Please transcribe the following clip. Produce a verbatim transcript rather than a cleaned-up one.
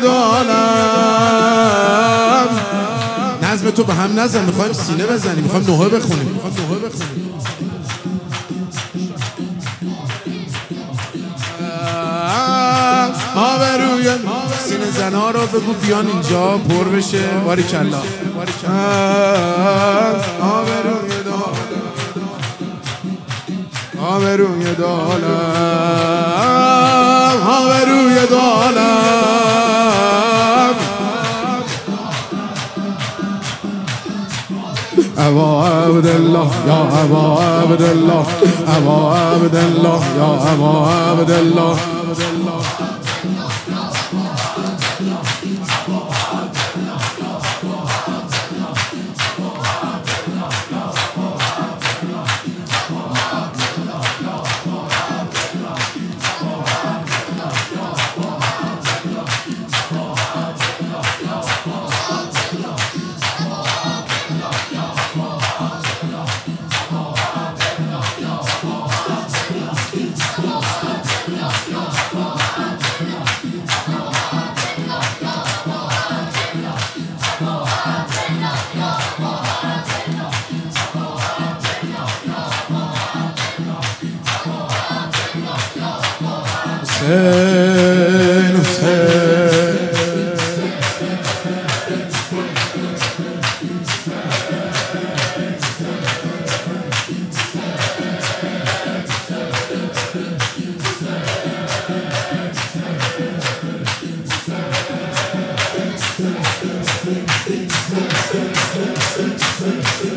دالم. نظم تو به هم نزن، میخوایم سینه بزنیم، میخوایم نوحه بخونیم. آبروی سینه زنا رو بگو بیان اینجا پر بشه. باریکلا. آبروی دالم، آبروی دالم، آبروی دالم. ابا عبدالله یا ابا عبدالله، ابا عبدالله یا ابا عبدالله. حسین حسین We'll be right back.